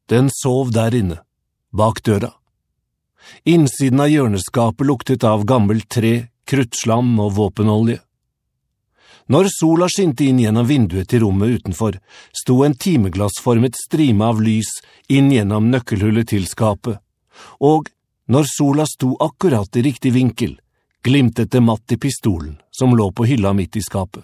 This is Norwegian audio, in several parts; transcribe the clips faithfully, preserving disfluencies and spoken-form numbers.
Den sov der inne, bak døra. Innsiden av hjørneskapet luktet av gammelt tre, kruttslam og våpenolje. Når sola skinte inn gjennom vinduet til rommet utenfor, sto en timeglassformet strime av lys inn gjennom nøkkelhullet til skapet, og når sola sto akkurat i riktig vinkel, glimtet det matt i pistolen som lå på hylla midt i skapet.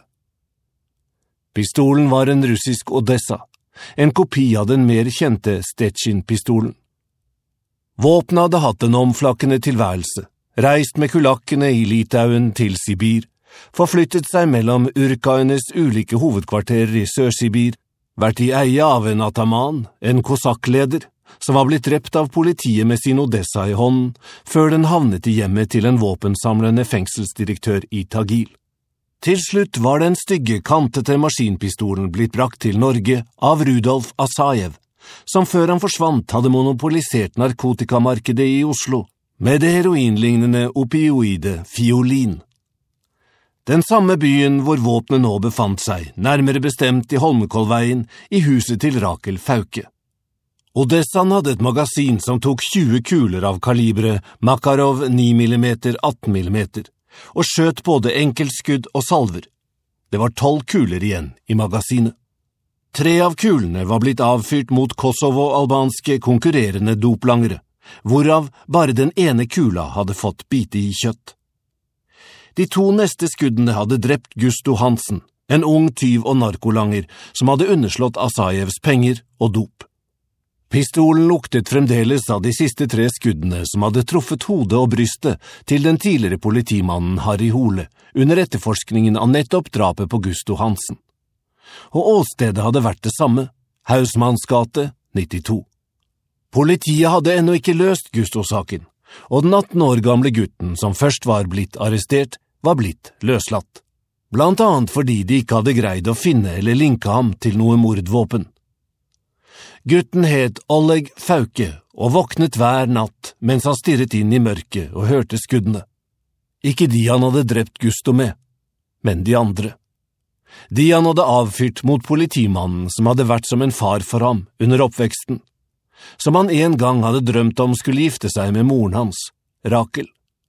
Pistolen var en russisk Odessa, en kopi av den mer kjente Stettin-pistolen. Våpenet hadde hatt en omflakkende tilværelse, reist med kulakkene i Litauen til Sibir, forflyttet seg mellom urkaenes ulike hovedkvarterer i Sør-Sibir, vært i eie av en ataman, en kosakkleder, som var blitt drept av politiet med sin Odessa i hånden, før den havnet i hjemmet til en våpensamlende fengselsdirektør i Tagil. Til slutt var den stygge, kantete maskinpistolen blitt brakt til Norge av Rudolf Asajev, som før han forsvant hadde monopolisert narkotikamarkedet i Oslo, med det heroinlignende opioide fiolin. Den samme byen hvor våpenet nå befant seg, nærmere bestemt i Holmenkollveien, i huset til Rakel Fauke. Odessaen hadde et magasin som tok tjue kuler av kalibre Makarov ni millimeter atten millimeter, og skjøt både enkeltskudd og salver. Det var tolv kuler igjen i magasinet. Tre av kulene var blitt avfyrt mot Kosovo-albanske konkurrerende doplangere, hvorav bare den ene kula hadde fått bite i kjøtt. De to neste skuddene hadde drept Gusto Hansen, en ung tyv og narkolanger som hadde underslått Asajevs penger og dop. Pistolen luktet fremdeles av de siste tre skuddene som hadde truffet hodet og brystet til den tidligere politimannen Harry Hole under etterforskningen av nettopp drapet på Gusto Hansen. Og åstedet hadde vært det samme, Hausmannsgate nittito. Politiet hadde ennå ikke løst Gusto-saken, og den atten år gamle gutten som først var blitt arrestert, var blitt løslatt. Blant annet fordi de ikke hadde greid å finne eller linke ham til noe mordvåpen. Gutten het Oleg Fauke og våknet hver natt mens han stirret inn i mørket og hørte skuddene. Ikke de han hadde drept Gusto med, men de andre. De han hadde avfyrt mot politimannen som hadde vært som en far for ham under oppveksten, som han en gang hadde drømt om skulle gifte seg med moren hans, Rakel.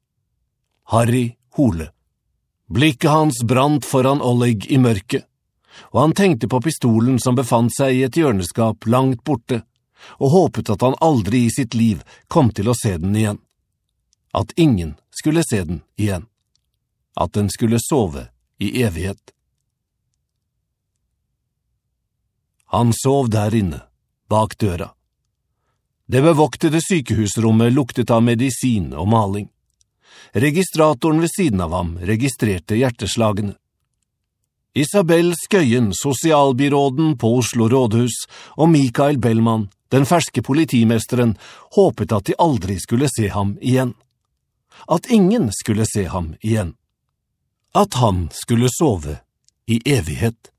Harry Hole. Blikket hans brant foran Oleg i mørket, og han tenkte på pistolen som befant seg i et hjørneskap langt borte, og håpet at han aldri i sitt liv kom til å se den igjen. At ingen skulle se den igjen. At den skulle sove i evighet. Han sov der inne, bak døra. Det bevoktede sykehusrommet luktet av medisin og maling. Registratoren ved siden av ham registrerte hjerteslagene. Isabel Skøyen, sosialbyråden på Oslo rådhus, og Mikael Bellman, den ferske politimesteren, håpet at de aldri skulle se ham igjen. At ingen skulle se ham igjen. At han skulle sove i evighet.